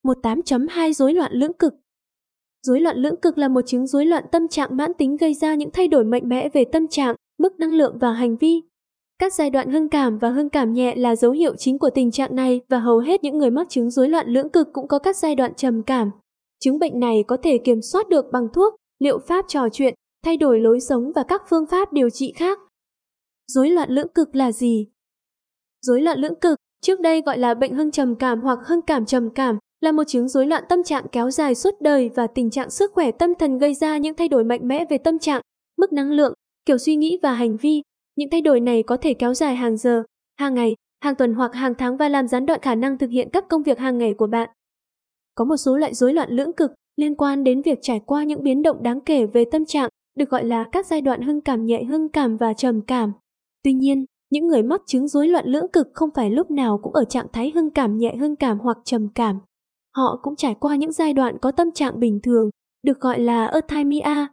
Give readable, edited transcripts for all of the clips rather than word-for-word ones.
18.2 Rối loạn lưỡng cực. Rối loạn lưỡng cực là một chứng rối loạn tâm trạng mãn tính gây ra những thay đổi mạnh mẽ về tâm trạng, mức năng lượng và hành vi. Các giai đoạn hưng cảm và hưng cảm nhẹ là dấu hiệu chính của tình trạng này và hầu hết những người mắc chứng rối loạn lưỡng cực cũng có các giai đoạn trầm cảm. Chứng bệnh này có thể kiểm soát được bằng thuốc, liệu pháp trò chuyện, thay đổi lối sống và các phương pháp điều trị khác. Rối loạn lưỡng cực là gì? Rối loạn lưỡng cực, trước đây gọi là bệnh hưng trầm cảm hoặc hưng cảm trầm cảm, là một chứng rối loạn tâm trạng kéo dài suốt đời và tình trạng sức khỏe tâm thần gây ra những thay đổi mạnh mẽ về tâm trạng, mức năng lượng, kiểu suy nghĩ và hành vi. Những thay đổi này có thể kéo dài hàng giờ, hàng ngày, hàng tuần hoặc hàng tháng và làm gián đoạn khả năng thực hiện các công việc hàng ngày của bạn. Có một số loại rối loạn lưỡng cực liên quan đến việc trải qua những biến động đáng kể về tâm trạng, được gọi là các giai đoạn hưng cảm nhẹ, hưng cảm và trầm cảm. Tuy nhiên, những người mắc chứng rối loạn lưỡng cực không phải lúc nào cũng ở trạng thái hưng cảm nhẹ, hưng cảm hoặc trầm cảm. Họ cũng trải qua những giai đoạn có tâm trạng bình thường, được gọi là euthymia.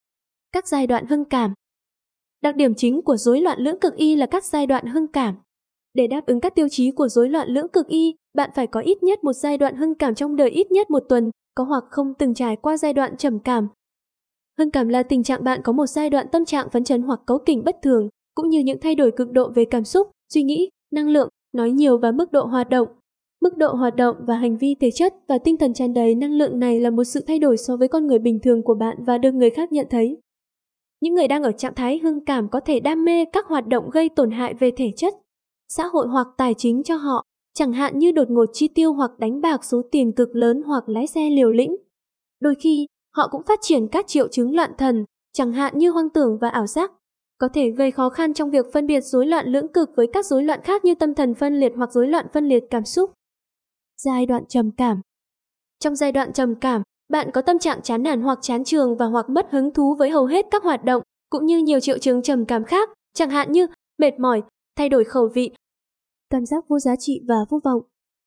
Các giai đoạn hưng cảm. Đặc điểm chính của rối loạn lưỡng cực Y là các giai đoạn hưng cảm. Để đáp ứng các tiêu chí của rối loạn lưỡng cực Y, bạn phải có ít nhất một giai đoạn hưng cảm trong đời ít nhất một tuần, có hoặc không từng trải qua giai đoạn trầm cảm. Hưng cảm là tình trạng bạn có một giai đoạn tâm trạng phấn chấn hoặc cáu kỉnh bất thường, cũng như những thay đổi cực độ về cảm xúc, suy nghĩ, năng lượng, nói nhiều và mức độ hoạt động. Mức độ hoạt động và hành vi thể chất và tinh thần tràn đầy năng lượng này là một sự thay đổi so với con người bình thường của bạn và được người khác nhận thấy. Những người đang ở trạng thái hưng cảm có thể đam mê các hoạt động gây tổn hại về thể chất, xã hội hoặc tài chính cho họ, chẳng hạn như đột ngột chi tiêu hoặc đánh bạc số tiền cực lớn hoặc lái xe liều lĩnh. Đôi khi, họ cũng phát triển các triệu chứng loạn thần, chẳng hạn như hoang tưởng và ảo giác, có thể gây khó khăn trong việc phân biệt rối loạn lưỡng cực với các rối loạn khác như tâm thần phân liệt hoặc rối loạn phân liệt cảm xúc. Giai đoạn trầm cảm. Trong giai đoạn trầm cảm, bạn có tâm trạng chán nản hoặc chán chường và hoặc mất hứng thú với hầu hết các hoạt động, cũng như nhiều triệu chứng trầm cảm khác, chẳng hạn như mệt mỏi, thay đổi khẩu vị, cảm giác vô giá trị và vô vọng.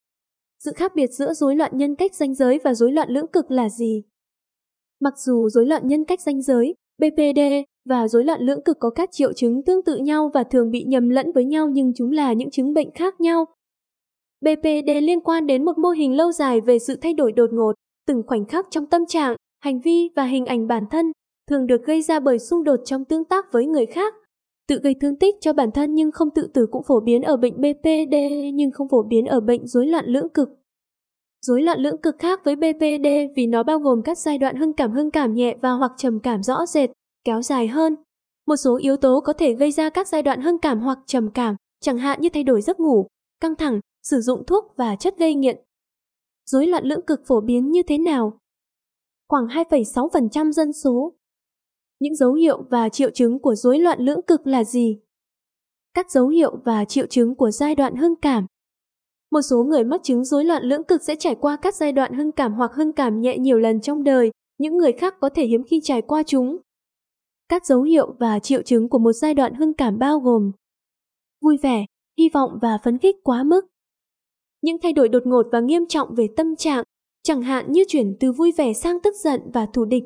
Sự khác biệt giữa rối loạn nhân cách ranh giới và rối loạn lưỡng cực là gì? Mặc dù rối loạn nhân cách ranh giới, BPD, và rối loạn lưỡng cực có các triệu chứng tương tự nhau và thường bị nhầm lẫn với nhau nhưng chúng là những chứng bệnh khác nhau. BPD liên quan đến một mô hình lâu dài về sự thay đổi đột ngột, từng khoảnh khắc trong tâm trạng, hành vi và hình ảnh bản thân, thường được gây ra bởi xung đột trong tương tác với người khác. Tự gây thương tích cho bản thân nhưng không tự tử cũng phổ biến ở bệnh BPD nhưng không phổ biến ở bệnh rối loạn lưỡng cực. Rối loạn lưỡng cực khác với BPD vì nó bao gồm các giai đoạn hưng cảm nhẹ và hoặc trầm cảm rõ rệt, kéo dài hơn. Một số yếu tố có thể gây ra các giai đoạn hưng cảm hoặc trầm cảm, chẳng hạn như thay đổi giấc ngủ, căng thẳng, sử dụng thuốc và chất gây nghiện. Rối loạn lưỡng cực phổ biến như thế nào? Khoảng 2,6% dân số. Những dấu hiệu và triệu chứng của rối loạn lưỡng cực là gì? Các dấu hiệu và triệu chứng của giai đoạn hưng cảm. Một số người mắc chứng rối loạn lưỡng cực sẽ trải qua các giai đoạn hưng cảm hoặc hưng cảm nhẹ nhiều lần trong đời, những người khác có thể hiếm khi trải qua chúng. Các dấu hiệu và triệu chứng của một giai đoạn hưng cảm bao gồm vui vẻ, hy vọng và phấn khích quá mức. Những thay đổi đột ngột và nghiêm trọng về tâm trạng, chẳng hạn như chuyển từ vui vẻ sang tức giận và thù địch.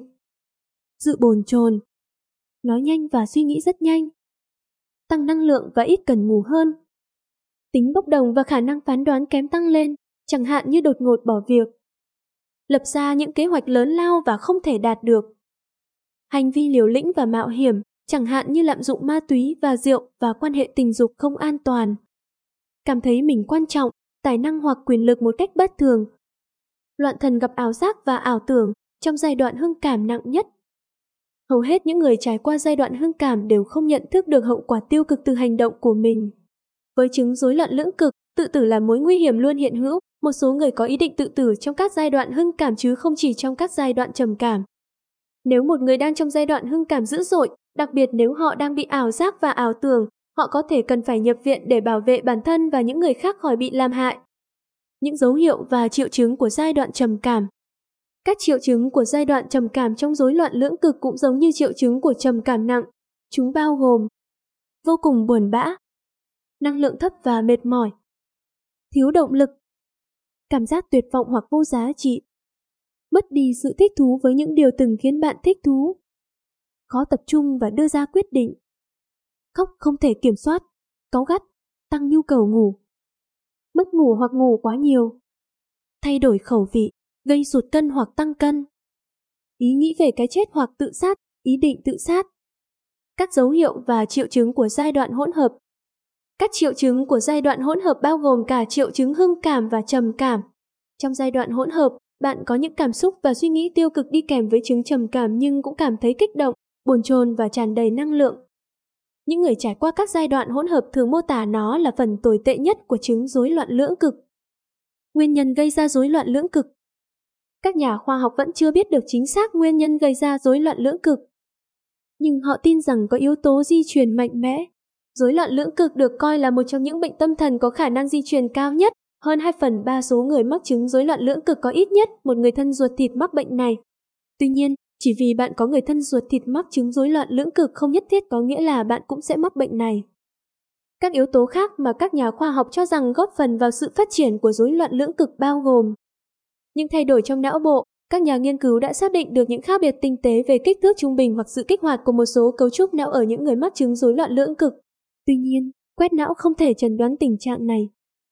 Sự bồn chồn, nói nhanh và suy nghĩ rất nhanh. Tăng năng lượng và ít cần ngủ hơn. Tính bốc đồng và khả năng phán đoán kém tăng lên, chẳng hạn như đột ngột bỏ việc. Lập ra những kế hoạch lớn lao và không thể đạt được. Hành vi liều lĩnh và mạo hiểm, chẳng hạn như lạm dụng ma túy và rượu và quan hệ tình dục không an toàn. Cảm thấy mình quan trọng, tài năng hoặc quyền lực một cách bất thường. Loạn thần gặp ảo giác và ảo tưởng trong giai đoạn hưng cảm nặng nhất. Hầu hết những người trải qua giai đoạn hưng cảm đều không nhận thức được hậu quả tiêu cực từ hành động của mình. Với chứng rối loạn lưỡng cực, tự tử là mối nguy hiểm luôn hiện hữu. Một số người có ý định tự tử trong các giai đoạn hưng cảm chứ không chỉ trong các giai đoạn trầm cảm. Nếu một người đang trong giai đoạn hưng cảm dữ dội, đặc biệt nếu họ đang bị ảo giác và ảo tưởng, họ có thể cần phải nhập viện để bảo vệ bản thân và những người khác khỏi bị làm hại. Những dấu hiệu và triệu chứng của giai đoạn trầm cảm. Các triệu chứng của giai đoạn trầm cảm trong rối loạn lưỡng cực cũng giống như triệu chứng của trầm cảm nặng. Chúng bao gồm vô cùng buồn bã, năng lượng thấp và mệt mỏi, thiếu động lực, cảm giác tuyệt vọng hoặc vô giá trị, mất đi sự thích thú với những điều từng khiến bạn thích thú, khó tập trung và đưa ra quyết định, khóc không thể kiểm soát, cáu gắt, tăng nhu cầu ngủ, mất ngủ hoặc ngủ quá nhiều, thay đổi khẩu vị, gây sụt cân hoặc tăng cân. Ý nghĩ về cái chết hoặc tự sát, ý định tự sát. Các dấu hiệu và triệu chứng của giai đoạn hỗn hợp. Các triệu chứng của giai đoạn hỗn hợp bao gồm cả triệu chứng hưng cảm và trầm cảm. Trong giai đoạn hỗn hợp, bạn có những cảm xúc và suy nghĩ tiêu cực đi kèm với chứng trầm cảm nhưng cũng cảm thấy kích động, bồn chồn và tràn đầy năng lượng. Những người trải qua các giai đoạn hỗn hợp thường mô tả nó là phần tồi tệ nhất của chứng rối loạn lưỡng cực. Nguyên nhân gây ra rối loạn lưỡng cực. Các nhà khoa học vẫn chưa biết được chính xác nguyên nhân gây ra rối loạn lưỡng cực, nhưng họ tin rằng có yếu tố di truyền mạnh mẽ. Rối loạn lưỡng cực được coi là một trong những bệnh tâm thần có khả năng di truyền cao nhất. Hơn 2/3 số người mắc chứng rối loạn lưỡng cực có ít nhất một người thân ruột thịt mắc bệnh này. Tuy nhiên, chỉ vì bạn có người thân ruột thịt mắc chứng rối loạn lưỡng cực không nhất thiết có nghĩa là bạn cũng sẽ mắc bệnh này. Các yếu tố khác mà các nhà khoa học cho rằng góp phần vào sự phát triển của rối loạn lưỡng cực bao gồm những thay đổi trong não bộ. Các nhà nghiên cứu đã xác định được những khác biệt tinh tế về kích thước trung bình hoặc sự kích hoạt của một số cấu trúc não ở những người mắc chứng rối loạn lưỡng cực. Tuy nhiên, quét não không thể chẩn đoán tình trạng này.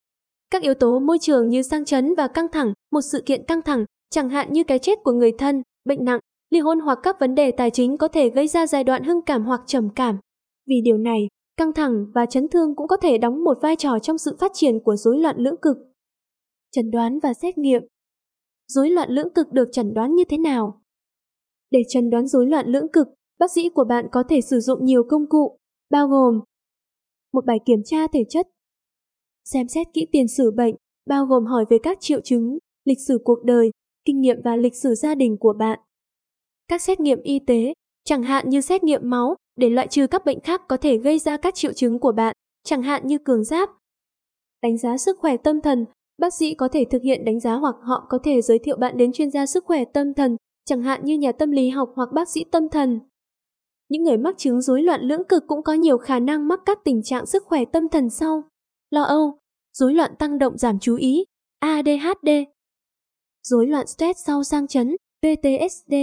Các yếu tố môi trường như sang chấn và căng thẳng, một sự kiện căng thẳng, chẳng hạn như cái chết của người thân, bệnh nặng, ly hôn hoặc các vấn đề tài chính có thể gây ra giai đoạn hưng cảm hoặc trầm cảm. Vì điều này, căng thẳng và chấn thương cũng có thể đóng một vai trò trong sự phát triển của rối loạn lưỡng cực. Chẩn đoán và xét nghiệm. Rối loạn lưỡng cực được chẩn đoán như thế nào? Để chẩn đoán rối loạn lưỡng cực, bác sĩ của bạn có thể sử dụng nhiều công cụ, bao gồm một bài kiểm tra thể chất, xem xét kỹ tiền sử bệnh, bao gồm hỏi về các triệu chứng, lịch sử cuộc đời, kinh nghiệm và lịch sử gia đình của bạn. Các xét nghiệm y tế, chẳng hạn như xét nghiệm máu, để loại trừ các bệnh khác có thể gây ra các triệu chứng của bạn, chẳng hạn như cường giáp. Đánh giá sức khỏe tâm thần, bác sĩ có thể thực hiện đánh giá hoặc họ có thể giới thiệu bạn đến chuyên gia sức khỏe tâm thần, chẳng hạn như nhà tâm lý học hoặc bác sĩ tâm thần. Những người mắc chứng rối loạn lưỡng cực cũng có nhiều khả năng mắc các tình trạng sức khỏe tâm thần sau: lo âu, rối loạn tăng động giảm chú ý, ADHD, rối loạn stress sau sang chấn, PTSD,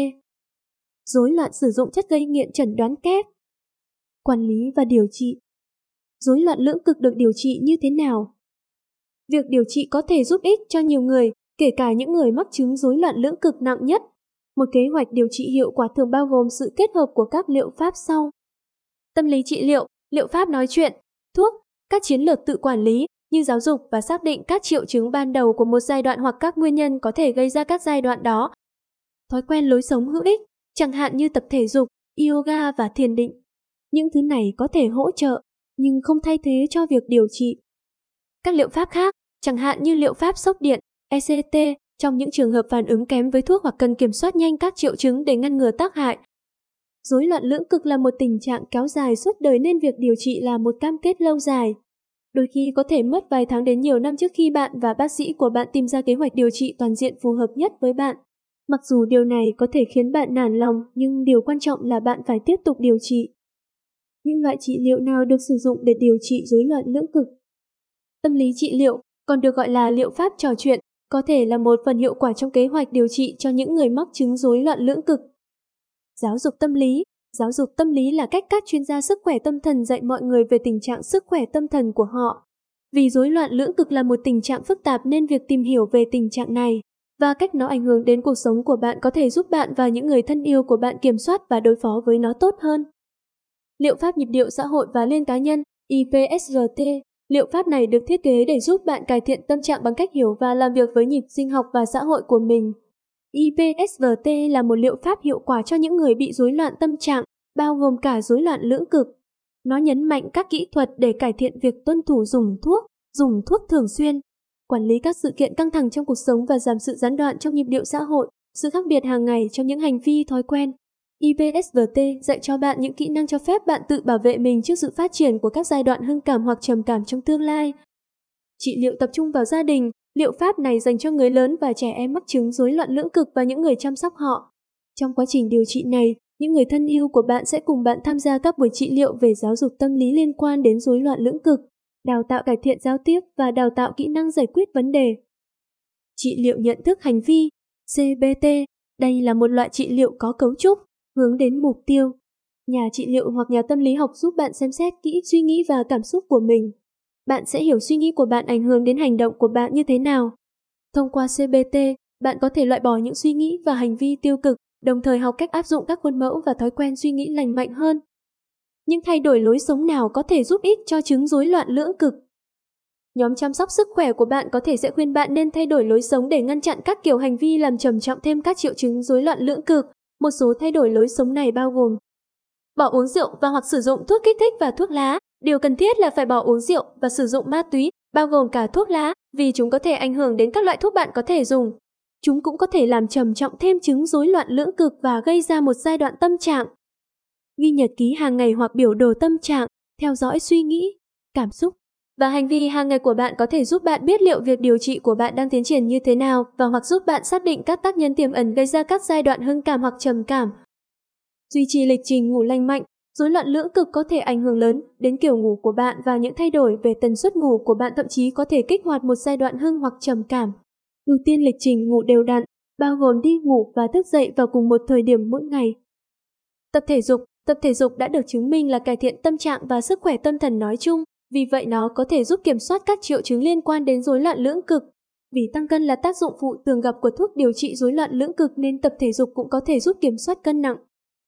rối loạn sử dụng chất gây nghiện chẩn đoán kép. Quản lý và điều trị. Rối loạn lưỡng cực được điều trị như thế nào? Việc điều trị có thể giúp ích cho nhiều người, kể cả những người mắc chứng rối loạn lưỡng cực nặng nhất. Một kế hoạch điều trị hiệu quả thường bao gồm sự kết hợp của các liệu pháp sau: tâm lý trị liệu, liệu pháp nói chuyện, thuốc, các chiến lược tự quản lý như giáo dục và xác định các triệu chứng ban đầu của một giai đoạn hoặc các nguyên nhân có thể gây ra các giai đoạn đó. Thói quen lối sống hữu ích, chẳng hạn như tập thể dục, yoga và thiền định. Những thứ này có thể hỗ trợ, nhưng không thay thế cho việc điều trị. Các liệu pháp khác, chẳng hạn như liệu pháp sốc điện, ECT, trong những trường hợp phản ứng kém với thuốc hoặc cần kiểm soát nhanh các triệu chứng để ngăn ngừa tác hại. Rối loạn lưỡng cực là một tình trạng kéo dài suốt đời nên việc điều trị là một cam kết lâu dài. Đôi khi có thể mất vài tháng đến nhiều năm trước khi bạn và bác sĩ của bạn tìm ra kế hoạch điều trị toàn diện phù hợp nhất với bạn. Mặc dù điều này có thể khiến bạn nản lòng, nhưng điều quan trọng là bạn phải tiếp tục điều trị. Những loại trị liệu nào được sử dụng để điều trị rối loạn lưỡng cực? Tâm lý trị liệu, còn được gọi là liệu pháp trò chuyện, có thể là một phần hiệu quả trong kế hoạch điều trị cho những người mắc chứng rối loạn lưỡng cực. Giáo dục tâm lý. Giáo dục tâm lý là cách các chuyên gia sức khỏe tâm thần dạy mọi người về tình trạng sức khỏe tâm thần của họ. Vì rối loạn lưỡng cực là một tình trạng phức tạp nên việc tìm hiểu về tình trạng này và cách nó ảnh hưởng đến cuộc sống của bạn có thể giúp bạn và những người thân yêu của bạn kiểm soát và đối phó với nó tốt hơn. Liệu pháp nhịp điệu xã hội và liên cá nhân, IPSRT. Liệu pháp này được thiết kế để giúp bạn cải thiện tâm trạng bằng cách hiểu và làm việc với nhịp sinh học và xã hội của mình. IPSRT là một liệu pháp hiệu quả cho những người bị rối loạn tâm trạng, bao gồm cả rối loạn lưỡng cực. Nó nhấn mạnh các kỹ thuật để cải thiện việc tuân thủ dùng thuốc thường xuyên, quản lý các sự kiện căng thẳng trong cuộc sống và giảm sự gián đoạn trong nhịp điệu xã hội, sự khác biệt hàng ngày trong những hành vi thói quen. IPSRT dạy cho bạn những kỹ năng cho phép bạn tự bảo vệ mình trước sự phát triển của các giai đoạn hưng cảm hoặc trầm cảm trong tương lai. Trị liệu tập trung vào gia đình. Liệu pháp này dành cho người lớn và trẻ em mắc chứng rối loạn lưỡng cực và những người chăm sóc họ. Trong quá trình điều trị này, những người thân yêu của bạn sẽ cùng bạn tham gia các buổi trị liệu về giáo dục tâm lý liên quan đến rối loạn lưỡng cực, đào tạo cải thiện giao tiếp và đào tạo kỹ năng giải quyết vấn đề. Trị liệu nhận thức hành vi, CBT. Đây là một loại trị liệu có cấu trúc, hướng đến mục tiêu. Nhà trị liệu hoặc nhà tâm lý học giúp bạn xem xét kỹ suy nghĩ và cảm xúc của mình. Bạn sẽ hiểu suy nghĩ của bạn ảnh hưởng đến hành động của bạn như thế nào. Thông qua CBT, bạn có thể loại bỏ những suy nghĩ và hành vi tiêu cực, đồng thời học cách áp dụng các khuôn mẫu và thói quen suy nghĩ lành mạnh hơn. Những thay đổi lối sống nào có thể giúp ích cho chứng rối loạn lưỡng cực? Nhóm chăm sóc sức khỏe của bạn có thể sẽ khuyên bạn nên thay đổi lối sống để ngăn chặn các kiểu hành vi làm trầm trọng thêm các triệu chứng rối loạn lưỡng cực. Một số thay đổi lối sống này bao gồm bỏ uống rượu và hoặc sử dụng thuốc kích thích và thuốc lá. Điều cần thiết là phải bỏ uống rượu và sử dụng ma túy, bao gồm cả thuốc lá, vì chúng có thể ảnh hưởng đến các loại thuốc bạn có thể dùng. Chúng cũng có thể làm trầm trọng thêm chứng rối loạn lưỡng cực và gây ra một giai đoạn tâm trạng. Ghi nhật ký hàng ngày hoặc biểu đồ tâm trạng, theo dõi suy nghĩ, cảm xúc và hành vi hàng ngày của bạn có thể giúp bạn biết liệu việc điều trị của bạn đang tiến triển như thế nào và hoặc giúp bạn xác định các tác nhân tiềm ẩn gây ra các giai đoạn hưng cảm hoặc trầm cảm. Duy trì lịch trình ngủ lành mạnh, rối loạn lưỡng cực có thể ảnh hưởng lớn đến kiểu ngủ của bạn và những thay đổi về tần suất ngủ của bạn thậm chí có thể kích hoạt một giai đoạn hưng hoặc trầm cảm. Ưu tiên lịch trình ngủ đều đặn, bao gồm đi ngủ và thức dậy vào cùng một thời điểm mỗi ngày. Tập thể dục đã được chứng minh là cải thiện tâm trạng và sức khỏe tâm thần nói chung, vì vậy nó có thể giúp kiểm soát các triệu chứng liên quan đến rối loạn lưỡng cực. Vì tăng cân là tác dụng phụ thường gặp của thuốc điều trị rối loạn lưỡng cực nên tập thể dục cũng có thể giúp kiểm soát cân nặng.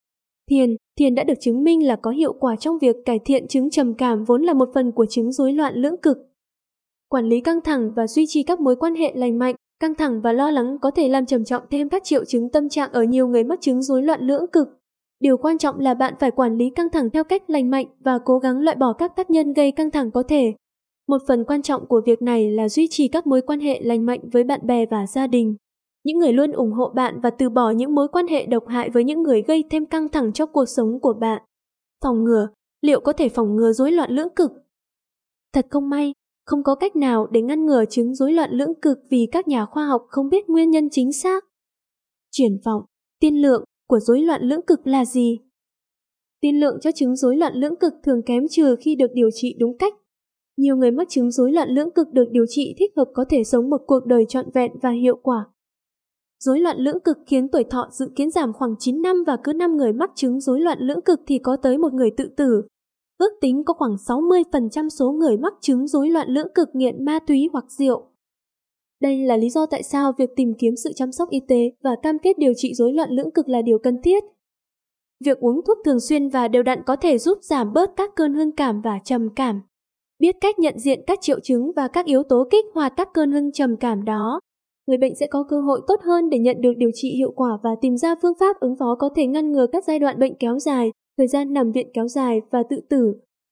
Thiền đã được chứng minh là có hiệu quả trong việc cải thiện chứng trầm cảm vốn là một phần của chứng rối loạn lưỡng cực. Quản lý căng thẳng và duy trì các mối quan hệ lành mạnh, căng thẳng và lo lắng có thể làm trầm trọng thêm các triệu chứng tâm trạng ở nhiều người mắc chứng rối loạn lưỡng cực. Điều quan trọng là bạn phải quản lý căng thẳng theo cách lành mạnh và cố gắng loại bỏ các tác nhân gây căng thẳng có thể. Một phần quan trọng của việc này là duy trì các mối quan hệ lành mạnh với bạn bè và gia đình. Những người luôn ủng hộ bạn và từ bỏ những mối quan hệ độc hại với những người gây thêm căng thẳng cho cuộc sống của bạn. Phòng ngừa, liệu có thể phòng ngừa rối loạn lưỡng cực? Thật không may, không có cách nào để ngăn ngừa chứng rối loạn lưỡng cực vì các nhà khoa học không biết nguyên nhân chính xác. Triển vọng, tiên lượng của rối loạn lưỡng cực là gì? Tiên lượng cho chứng rối loạn lưỡng cực thường kém trừ khi được điều trị đúng cách. Nhiều người mắc chứng rối loạn lưỡng cực được điều trị thích hợp có thể sống một cuộc đời trọn vẹn và hiệu quả. Rối loạn lưỡng cực khiến tuổi thọ dự kiến giảm khoảng 9 năm và cứ 5 người mắc chứng rối loạn lưỡng cực thì có tới một người tự tử. Ước tính có khoảng 60% số người mắc chứng rối loạn lưỡng cực nghiện ma túy hoặc rượu. Đây là lý do tại sao việc tìm kiếm sự chăm sóc y tế và cam kết điều trị rối loạn lưỡng cực là điều cần thiết. Việc uống thuốc thường xuyên và đều đặn có thể giúp giảm bớt các cơn hưng cảm và trầm cảm. Biết cách nhận diện các triệu chứng và các yếu tố kích hoạt các cơn hưng trầm cảm đó, người bệnh sẽ có cơ hội tốt hơn để nhận được điều trị hiệu quả và tìm ra phương pháp ứng phó có thể ngăn ngừa các giai đoạn bệnh kéo dài, thời gian nằm viện kéo dài và tự tử.